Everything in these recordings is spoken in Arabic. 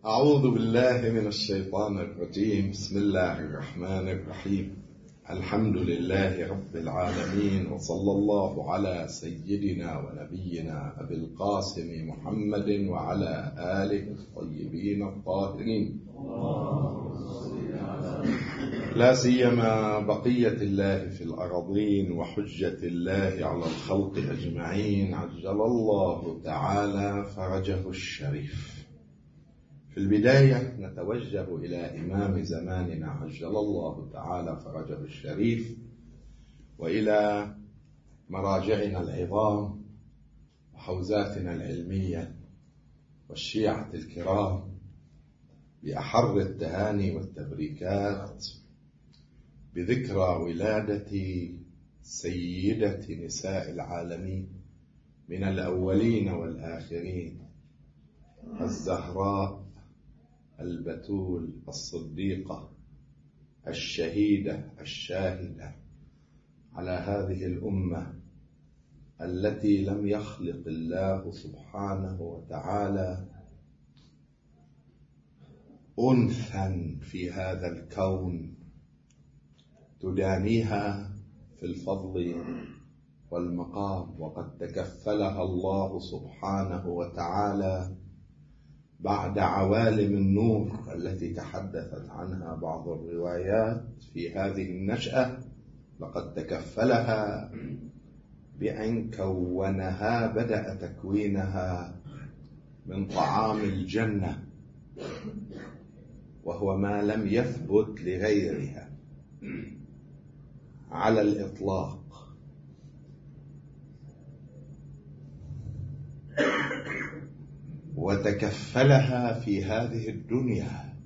أعوذ بالله من الشيطان الرجيم. بسم الله الرحمن الرحيم. الحمد لله رب العالمين، وصلى الله على سيدنا ونبينا أبي القاسم محمد وعلى آله الطيبين الطاهرين، لا سيما بقية الله في الأراضين وحجة الله على الخلق أجمعين، عجل الله تعالى فرجه الشريف. في البداية نتوجه إلى إمام زماننا عجل الله تعالى فرجه الشريف، وإلى مراجعنا العظام وحوزاتنا العلمية والشيعة الكرام بأحر التهاني والتبريكات بذكرى ولادة سيدة نساء العالمين من الأولين والآخرين، الزهراء البتول الصديقة الشهيدة الشاهدة على هذه الأمة التي لم يخلق الله سبحانه وتعالى أنثى في هذا الكون تدانيها في الفضل والمقام، وقد تكفلها الله سبحانه وتعالى بعد عوالم النور التي تحدثت عنها بعض الروايات في هذه النشأة. لقد تكفلها بأن كونها، بدأ تكوينها من طعام الجنة، وهو ما لم يثبت لغيرها على الإطلاق. وتكفلها في هذه الدنيا،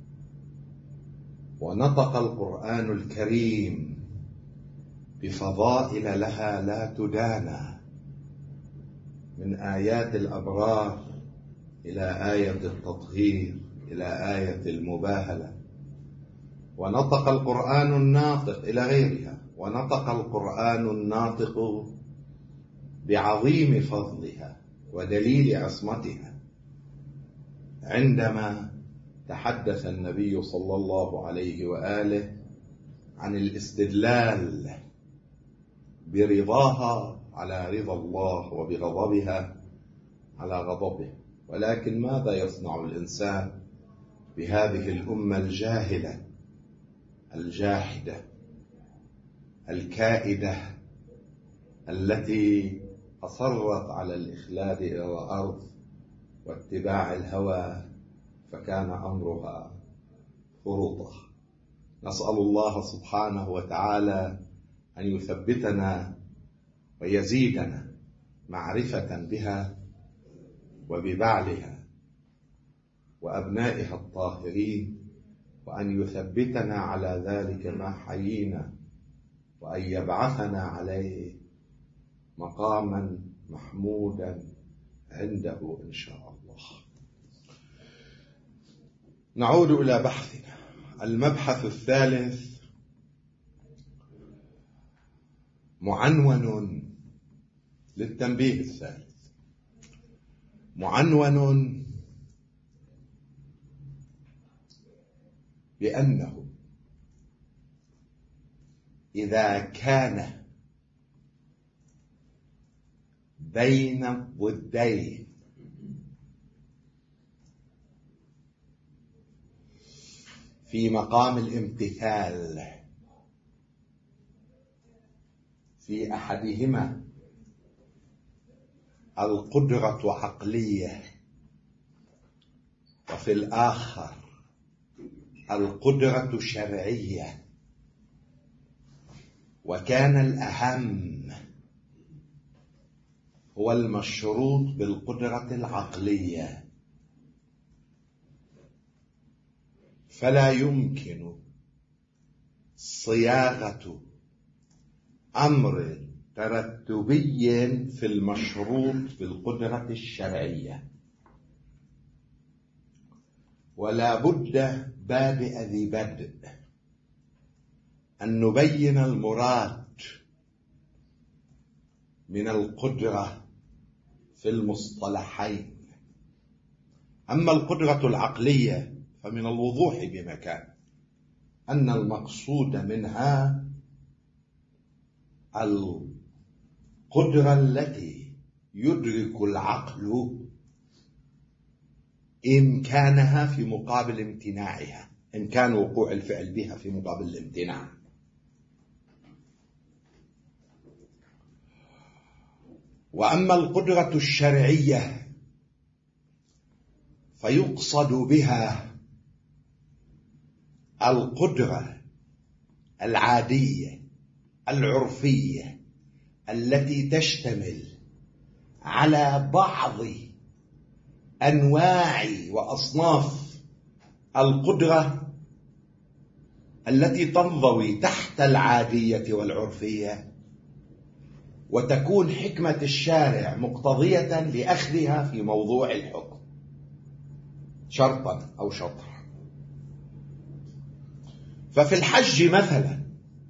ونطق القرآن الكريم بفضائل لها لا تدانى، من آيات الأبرار إلى آية التطهير إلى آية المباهلة. ونطق القرآن الناطق إلى غيرها، ونطق القرآن الناطق بعظيم فضلها ودليل عصمتها عندما تحدث النبي صلى الله عليه وآله عن الاستدلال برضاها على رضا الله وبغضبها على غضبه. ولكن ماذا يصنع الإنسان بهذه الأمة الجاهلة الجاحدة الكائدة التي أصرت على الإخلاد إلى الأرض واتباع الهوى، فكان أمرها فرطة. نسأل الله سبحانه وتعالى أن يثبتنا ويزيدنا معرفة بها وببعلها وأبنائها الطاهرين، وأن يثبتنا على ذلك ما حيينا، وأن يبعثنا عليه مقاما محمودا عنده إن شاء الله. نعود إلى بحثنا. المبحث الثالث معنون للتنبيه الثالث، معنون بأنه إذا كان بين الضدين في مقام الامتثال في أحدهما القدرة عقلية، وفي الآخر القدرة شرعية، وكان الأهم هو المشروط بالقدرة العقلية، فلا يمكن صياغة أمر ترتبي في المشروط بالقدرة الشرعية، ولا بد بادئ ذي بدء أن نبين المراد من القدرة في المصطلحين أما القدرة العقلية فمن الوضوح بمكان أن المقصود منها القدرة التي يدرك العقل إمكانها في مقابل امتناعها، إمكان وقوع الفعل بها في مقابل الامتناع. وأما القدرة الشرعية فيقصد بها القدرة العادية العرفية التي تشتمل على بعض أنواع وأصناف القدرة التي تنضوي تحت العادية والعرفية، وتكون حكمة الشارع مقتضية لأخذها في موضوع الحكم شرطا أو شطرا. ففي الحج مثلا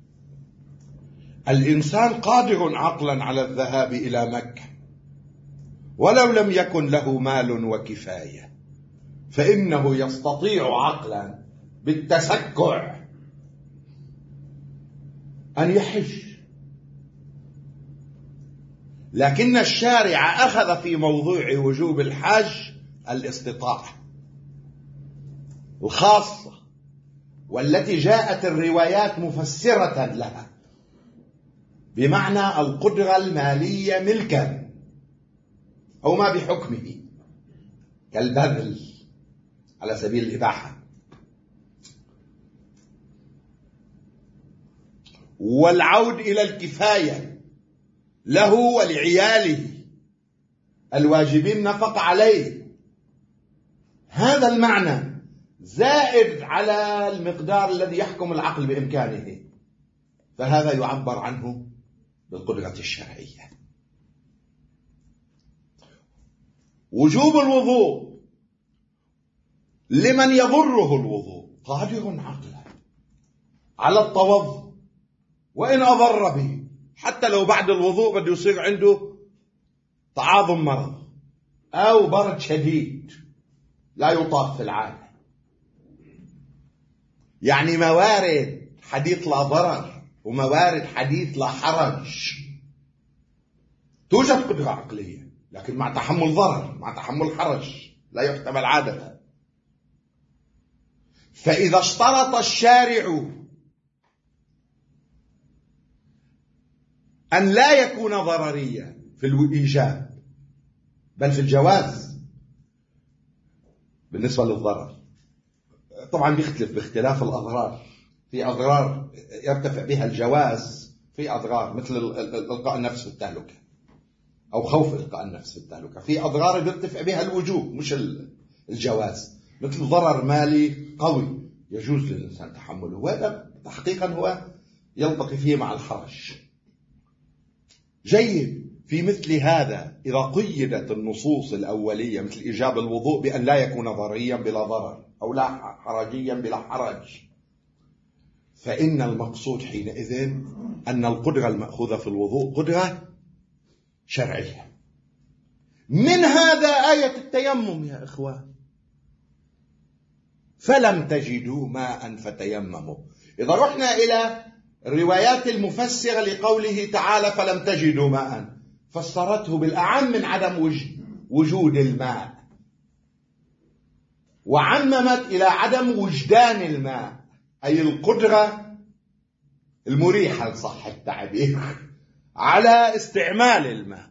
الإنسان قادر عقلا على الذهاب إلى مكة ولو لم يكن له مال وكفاية، فإنه يستطيع عقلا بالتسكع أن يحج، لكن الشارع أخذ في موضوع وجوب الحج الاستطاعة الخاصة والتي جاءت الروايات مفسرة لها، بمعنى القدرة المالية ملكا أو ما بحكمه كالبذل على سبيل الإباحة. والعود إلى الكفاية له ولعياله الواجبين نفق عليه، هذا المعنى زائد على المقدار الذي يحكم العقل بإمكانه، فهذا يعبر عنه بالقدرة الشرعية. وجوب الوضوء لمن يضره الوضوء قادر عقلا على التوضؤ وإن أضر به، حتى لو بعد الوضوء بده يصير عنده تعاظم مرض أو برد شديد لا يطاق في العادة، يعني موارد حديث لا ضرر وموارد حديث لا حرج. توجد قدرة عقلية لكن مع تحمل ضرر، مع تحمل حرج لا يحتمل عادة. فإذا اشترط الشارع أن لا يكون ضرريا في الإيجاب بل في الجواز بالنسبة للضرر، طبعا بيختلف باختلاف الأضرار، في أضرار يرتفع بها الجواز، في أضرار مثل إلقاء النفس في التهلكة أو خوف إلقاء النفس في التهلكة، في أضرار يرتفع بها الوجوب مش الجواز، مثل ضرر مالي قوي يجوز للإنسان تحمله، وهذا تحقيقا هو يلتقي فيه مع الحرج. جيد، في مثل هذا إذا قيدت النصوص الأولية مثل إيجاب الوضوء بأن لا يكون ضرريا بلا ضرر أو لا حرجيا بلا حرج، فإن المقصود حينئذ أن القدرة المأخوذة في الوضوء قدرة شرعية. من هذا آية التيمم يا إخوان، فلم تجدوا ماء فتيمموا. إذا رحنا إلى الروايات المفسرة لقوله تعالى فلم تجدوا ماء، فسرته بالأعم من عدم وجود الماء، وعممت إلى عدم وجدان الماء، أي القدرة المريحة صح التعبير على استعمال الماء.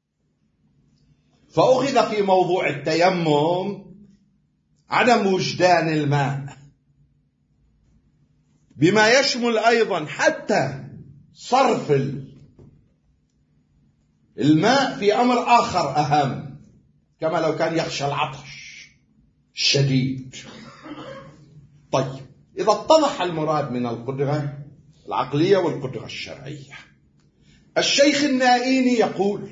فأخذ في موضوع التيمم عدم وجدان الماء، بما يشمل أيضا حتى صرف الماء في أمر آخر أهم، كما لو كان يخشى العطش الشديد. طيب، إذا اتضح المراد من القدرة العقلية والقدرة الشرعية، الشيخ النائيني يقول،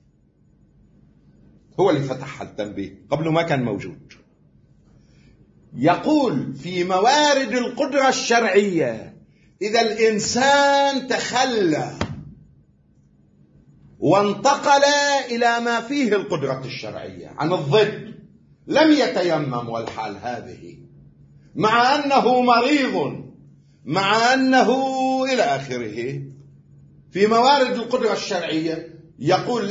هو اللي فتح التنبيه قبل ما كان موجود، يقول في موارد القدرة الشرعية إذا الإنسان تخلى وانتقل إلى ما فيه القدرة الشرعية عن الضد لم يتيمم والحال هذه، مع أنه مريض، مع أنه إلى آخره، في موارد القدرة الشرعية يقول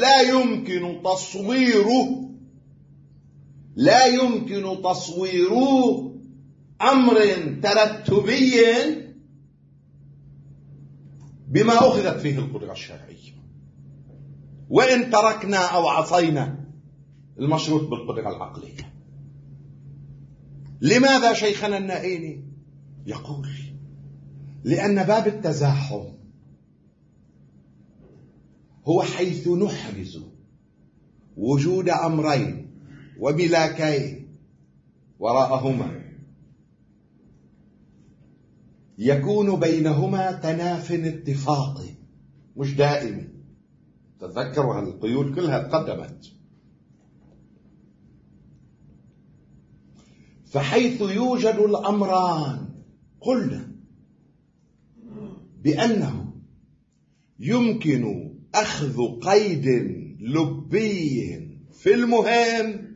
لا يمكن تصوير أمر ترتبي بما أخذت فيه القدرة الشرعية، وإن تركنا أو عصينا المشروط بالقدرة العقلية. لماذا شيخنا النائيني؟ يقول لأن باب التزاحم هو حيث نحرز وجود أمرين وملاكين وراءهما يكون بينهما تناف اتفاقي مش دائم. تذكروا هالقيود كلها تقدمت. فحيث يوجد الأمران قلنا بأنه يمكن أخذ قيد لبي في المهم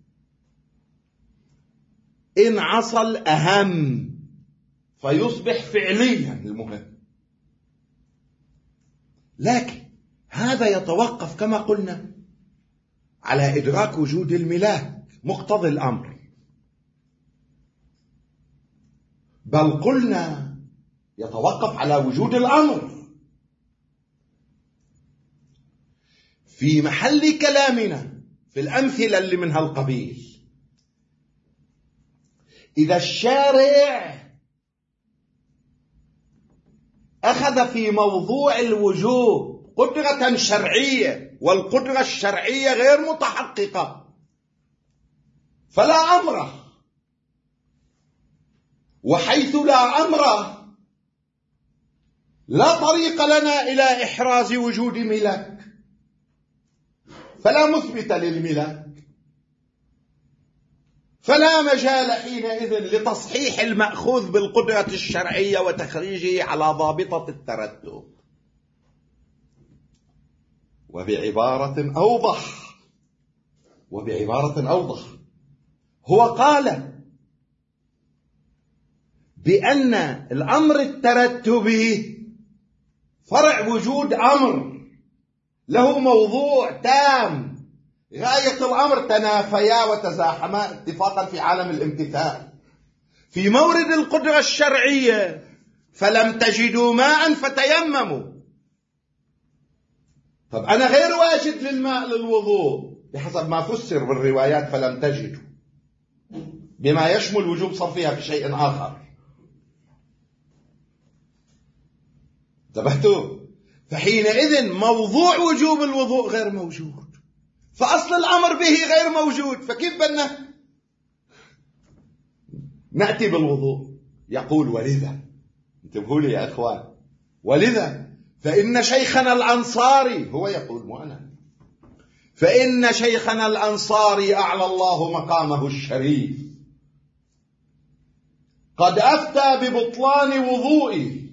إن عصى الأهم فيصبح فعليا المهم، لكن هذا يتوقف كما قلنا على إدراك وجود الملاك مقتضي الأمر، بل قلنا يتوقف على وجود الأمر. في محل كلامنا في الأمثلة اللي من هالقبيل، إذا الشارع أخذ في موضوع الوجوب قدرة شرعية والقدرة الشرعية غير متحققة فلا أمره، وحيث لا أمره لا طريق لنا إلى إحراز وجود ملاك، فلا مثبت للملاك، فلا مجال حينئذ لتصحيح المأخوذ بالقدرة الشرعية وتخريجه على ضابطة الترتب. وبعبارة أوضح هو قال بأن الأمر الترتبي فرع وجود أمر له موضوع تام، غاية الأمر تنافيا وتزاحما اتفاقا في عالم الامتثال. في مورد القدرة الشرعية فلم تجدوا ماء فتيمموا. طب أنا غير واجد للماء للوضوء بحسب ما فسر بالروايات فلم تجدوا، بما يشمل وجوب صرفها في شيء آخر. انتبهتوا؟ فحينئذ موضوع وجوب الوضوء غير موجود، فأصل الأمر به غير موجود، فكيف بدنا نأتي بالوضوء؟ يقول ولذا، انتبهوا لي يا أخوان، ولذا فإن شيخنا الأنصاري، هو يقول مو أنا، فإن شيخنا الأنصاري أعلى الله مقامه الشريف قد أفتى ببطلان وضوئه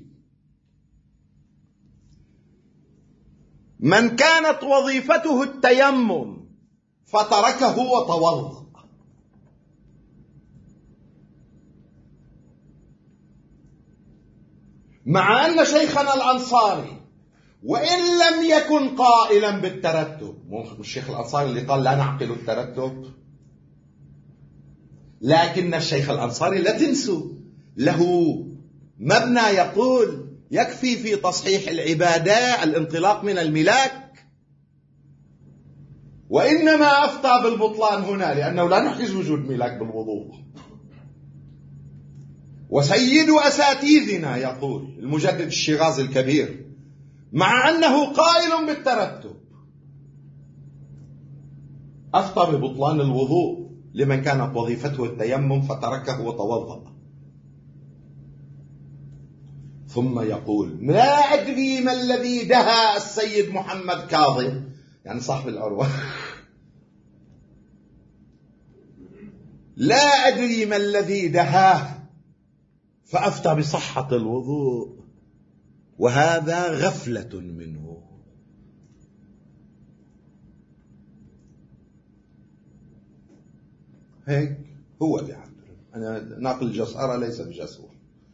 من كانت وظيفته التيمم فتركه وتوضأ. مع أن شيخنا الأنصاري وإن لم يكن قائلا بالترتب، مو الشيخ الأنصاري اللي قال لا نعقل الترتب، لكن الشيخ الأنصاري لا تنسوا له مبنى يقول يكفي في تصحيح العبادة الانطلاق من الملاك، وإنما أفتى بالبطلان هنا لأنه لا نحجز وجود ملاك بالوضوء. وسيد أساتذنا يقول المجدد الشيرازي الكبير مع أنه قائل بالترتب أفتى ببطلان الوضوء لمن كانت وظيفته التيمم فتركه وتوضأ. ثم يقول لا أدري ما الذي دهى السيد محمد كاظم، يعني صاحب الأروى، لا أدري ما الذي دهاه فأفتى بصحة الوضوء، وهذا غفلة منه. هيك هو بيعبر. أنا ناقل الجسارة ليس بجسور.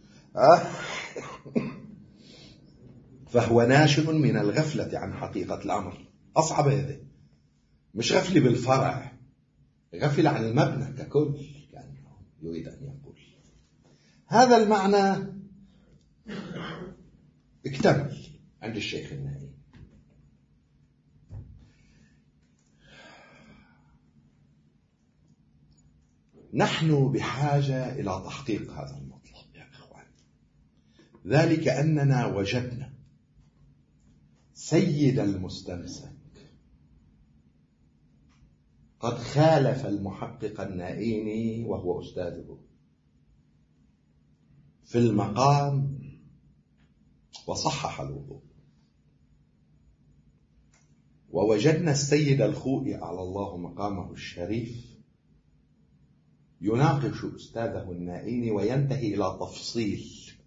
فهو ناشئ من الغفلة عن حقيقة الأمر. أصعب هذا، مش غفلة بالفرع، غفلة عن المبنى ككل، يعني يريد أن يقول. هذا المعنى اكتمل عند الشيخ النائي. نحن بحاجة إلى تحقيق هذا المطلب يا إخوان، ذلك أننا وجدنا سيد المستمسك قد خالف المحقق النائيني وهو أستاذه في المقام وصحح الوضوء، ووجدنا السيد الخوئي على الله مقامه الشريف يناقش أستاذه النائيني وينتهي إلى تفصيل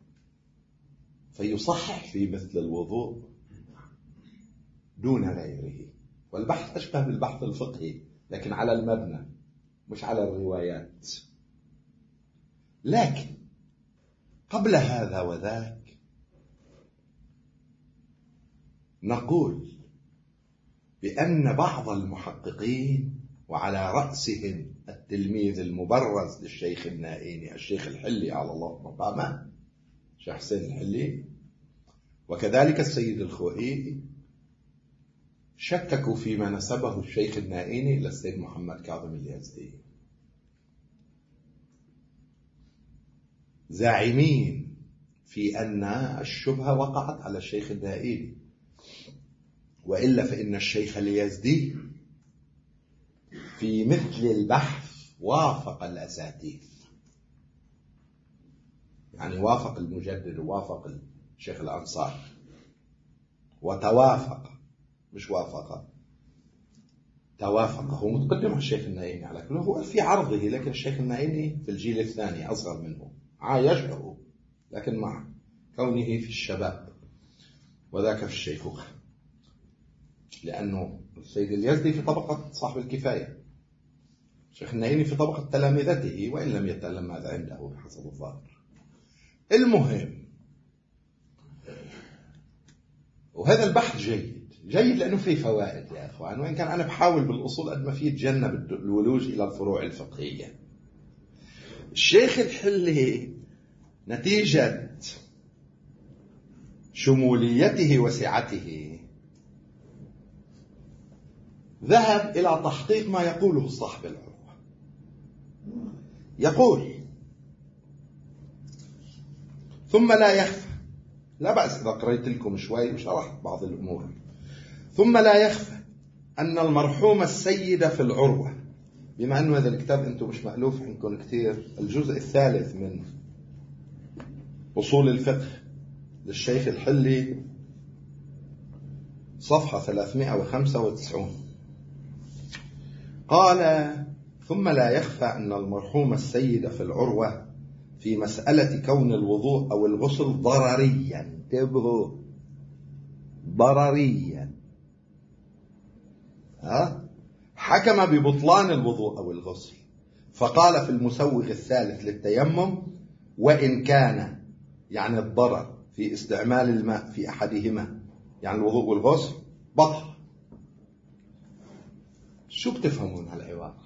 فيصحح في مثل الوضوء دون غيره. والبحث أشبه بالبحث الفقهي لكن على المبنى مش على الروايات. لكن قبل هذا وذاك نقول بأن بعض المحققين وعلى رأسهم التلميذ المبرز للشيخ النائيني الشيخ الحلي على الله مقامه، شيخ حسين الحلي، وكذلك السيد الخوئي، شككوا فيما نسبه الشيخ النائيني إلى السيد محمد كاظم اليزدي، زاعمين في أن الشبهة وقعت على الشيخ النائيني، وإلا فإن الشيخ اليزدي في مثل البحث وافق الأساتيذ، يعني وافق المجدد ووافق الشيخ الأنصار وتوافق، مش وافق، توافق. هو متقدم على الشيخ النائيني على كله، هو في عرضه، لكن الشيخ النائيني في الجيل الثاني أصغر منه، عايشه لكن مع كونه في الشباب وذاك في الشيخوخة، لأنه السيد اليزدي في طبقة صاحب الكفاية، الشيخ النائيني في طبقة تلامذته وإن لم يتلمذ عنده بحسب الظاهر. المهم، وهذا البحث جيد لأنه فيه فوائد يا أخوان، وإن كان أنا بحاول بالأصول قد ما فيه تجنب الولوج إلى الفروع الفقهية. الشيخ الحلي نتيجة شموليته وسعته ذهب إلى تحقيق ما يقوله صاحب العروة. يقول: ثم لا يخفى، لا بأس إذا قريت لكم شوي وشرحت بعض الأمور، ثم لا يخفى أن المرحوم السيد في العروة، بما أنه هذا الكتاب أنتم مش مألوف عندكم كتير، الجزء الثالث من أصول الفقه للشيخ الحلي صفحة 395 قال: ثم لا يخفى أن المرحوم السيد في العروة في مسألة كون الوضوء أو الغسل ضرريا، انتبهوا، ضرريا، حكم ببطلان الوضوء أو الغسل، فقال في المسوغ الثالث للتيمم: وإن كان، يعني الضرر في استعمال الماء في أحدهما، يعني الوضوء والغسل، بطل. شو بتفهمون هالعبارة؟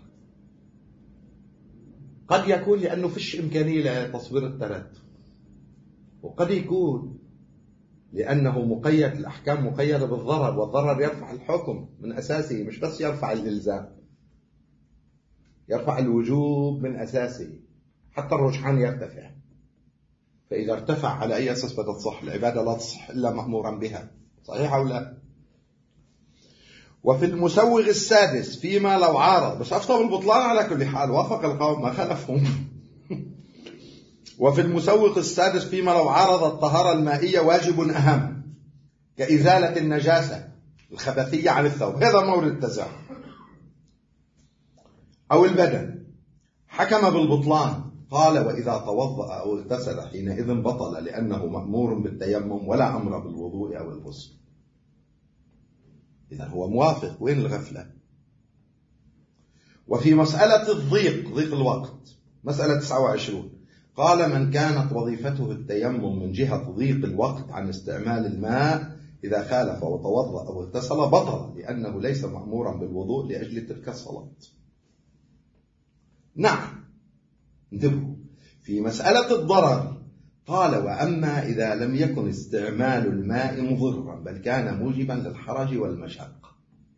قد يكون لأنه فيش إمكانية لتصوير الترتب، وقد يكون لأنه مقيد، الأحكام مقيدة بالضرر، والضرر يرفع الحكم من أساسه، مش بس يرفع الإلزام، يرفع الوجوب من أساسه، حتى الرجحان يرتفع. فإذا ارتفع على أي أساس بدها تصح العبادة؟ لا تصح إلا مأمورا بها، صحيح أو لا؟ وفي المسوغ السادس فيما لو عارض، بس أفتى بالبطلان على كل حال، وافق القوم ما خلفهم. وفي المسوغ السادس فيما لو عارض الطهارة المائية واجب أهم كإزالة النجاسة الخبثية عن الثوب، هذا مورد التزاحم، أو البدن، حكم بالبطلان، قال: وإذا توضأ أو اغتسل حينئذ بطل، لأنه مأمور بالتيمم ولا أمر بالوضوء أو الغسل. إذا هو موافق، وين الغفلة؟ وفي مسألة الضيق، ضيق الوقت، مسألة 29، قال من كانت وظيفته التيمم من جهة ضيق الوقت عن استعمال الماء إذا خالف وتوضأ أو اغتسل بطل، لأنه ليس مأمورا بالوضوء لأجل تلك الصلاة. نعم، انتبهوا، في مسألة الضرر قال وأما إذا لم يكن استعمال الماء مضرا بل كان موجبا للحرج والمشقة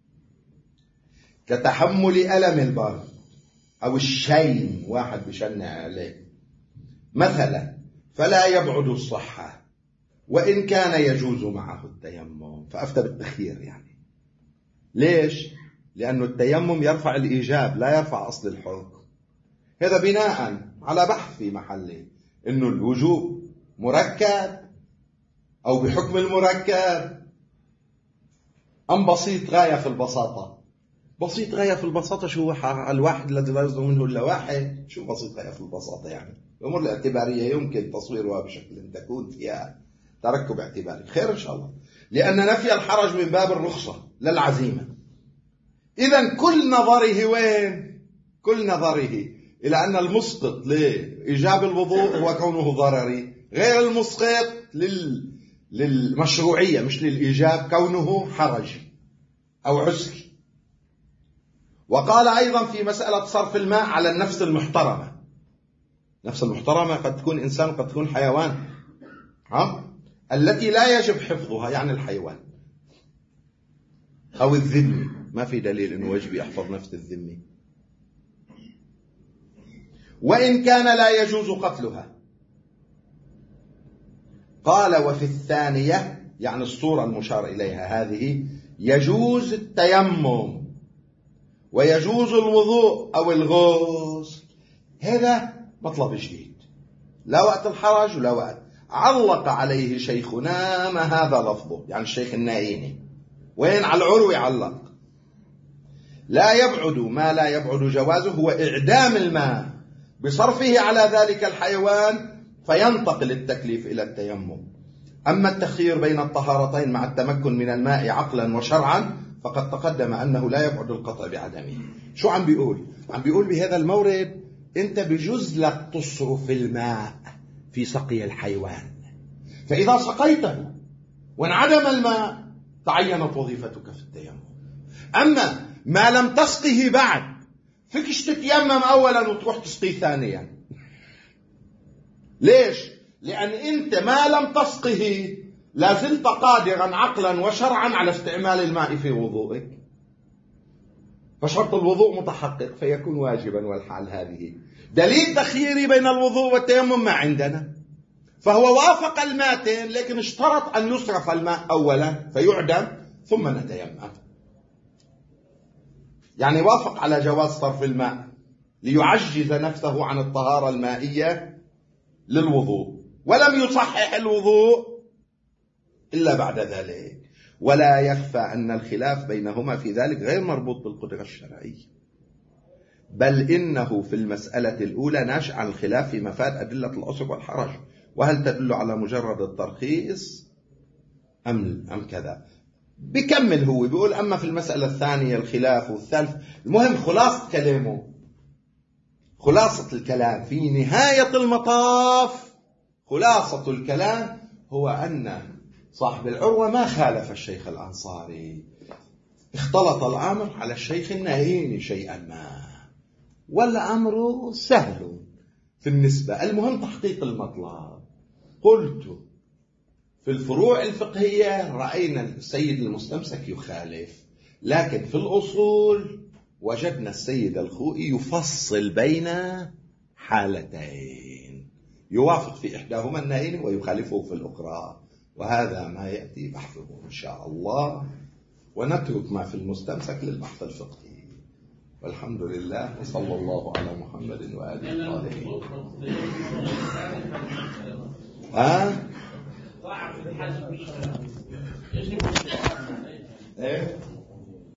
كتحمل ألم البرد أو الشين، واحد بشنع عليه مثلا، فلا يبعد الصحة وإن كان يجوز معه التيمم. فأفتى بالتخيير يعني. ليش؟ لأن التيمم يرفع الإيجاب لا يرفع أصل الحكم. هذا بناء على بحث في محله إنه الوجوب مركب أو بحكم المركب أم بسيط غاية في البساطة. بسيط غاية في البساطة شو الواحد الذي لا يصدر منه إلا واحد؟ شو بسيط غاية في البساطة يعني؟ الأمور الاعتبارية يمكن تصويرها بشكل تكون فيها تركب اعتباري، خير إن شاء الله، لأن نفي الحرج من باب الرخصة للعزيمة. إذن كل نظره وين؟ كل نظره إلى أن المسقط لإيجاب الوضوء هو كونه ضرري، غير المسقط للمشروعية مش للإيجاب كونه حرجي أو عسري. وقال أيضا في مسألة صرف الماء على النفس المحترمة. نفس المحترمة قد تكون إنسان وقد تكون حيوان، التي لا يجب حفظها، يعني الحيوان أو الذمي، ما في دليل أنه يجب يحفظ نفس الذمي، وإن كان لا يجوز قتلها. قال وفي الثانية، يعني الصورة المشار إليها هذه، يجوز التيمم ويجوز الوضوء أو الغسل. هذا مطلب جديد، لا وقت الحرج ولا وقت. علق عليه شيخنا ما هذا لفظه، يعني الشيخ النائيني، وين على العروي علق. لا يبعد ما لا يبعد جوازه هو إعدام الماء بصرفه على ذلك الحيوان فينتقل التكليف إلى التيمم. أما التخيير بين الطهارتين مع التمكن من الماء عقلا وشرعا فقد تقدم أنه لا يبعد القطع بعدمه. شو عم بيقول؟ عم بيقول بهذا المورد أنت بجوز لك تصرف الماء في سقي الحيوان، فإذا سقيته وانعدم الماء تعينت وظيفتك في التيمم. أما ما لم تسقه بعد فيكش تتيمم أولا وتروح تسقيه ثانيا. ليش؟ لأن أنت ما لم تسقه لازلت قادرا عقلا وشرعا على استعمال الماء في وضوئك، فشرط الوضوء متحقق فيكون واجبا. والحال هذه دليل تخييري بين الوضوء والتيمم ما عندنا. فهو وافق الماتين لكن اشترط أن يصرف الماء أولا فيعدم ثم نتيمم، يعني وافق على جواز صرف الماء ليعجز نفسه عن الطهارة المائية للوضوء، ولم يصحح الوضوء إلا بعد ذلك. ولا يخفى أن الخلاف بينهما في ذلك غير مربوط بالقدرة الشرعية، بل إنه في المسألة الأولى ناشئ عن الخلاف في مفاد أدلة العسر والحرج، وهل تدل على مجرد الترخيص أم كذا. بيكمل هو بيقول أما في المسألة الثانية الخلاف والثالث. المهم خلاصة كلامه، خلاصة الكلام في نهاية المطاف، خلاصة الكلام هو أن صاحب العروة ما خالف الشيخ الأنصاري، اختلط الأمر على الشيخ النائيني شيئا ما، والأمر سهل في النسبة، المهم تحقيق المطلب. قلت في الفروع الفقهية رأينا السيد المستمسك يخالف، لكن في الأصول وجدنا السيد الخوئي يفصل بين حالتين، يوافق في إحداهما النائين ويخالفه في الأخرى، وهذا ما يأتي بحثه إن شاء الله، ونترك ما في المستمسك للبحث الفقهي. والحمد لله، وصلى الله على محمد وآله الطاهرين. ها؟